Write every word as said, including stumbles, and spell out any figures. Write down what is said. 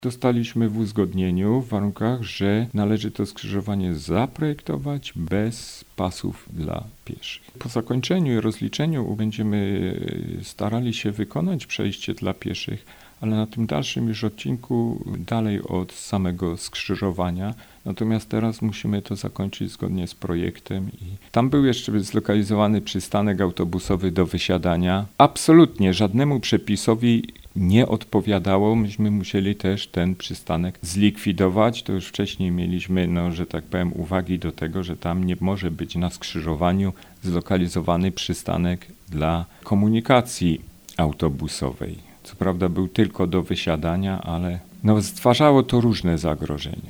Dostaliśmy w uzgodnieniu w warunkach, że należy to skrzyżowanie zaprojektować bez pasów dla pieszych. Po zakończeniu i rozliczeniu będziemy starali się wykonać przejście dla pieszych, ale na tym dalszym już odcinku, dalej od samego skrzyżowania. Natomiast teraz musimy to zakończyć zgodnie z projektem. I tam był jeszcze zlokalizowany przystanek autobusowy do wysiadania. Absolutnie żadnemu przepisowi nie odpowiadało. Myśmy musieli też ten przystanek zlikwidować. To już wcześniej mieliśmy, no, że tak powiem, uwagi do tego, że tam nie może być na skrzyżowaniu zlokalizowany przystanek dla komunikacji autobusowej. Co prawda był tylko do wysiadania, ale no, stwarzało to różne zagrożenia.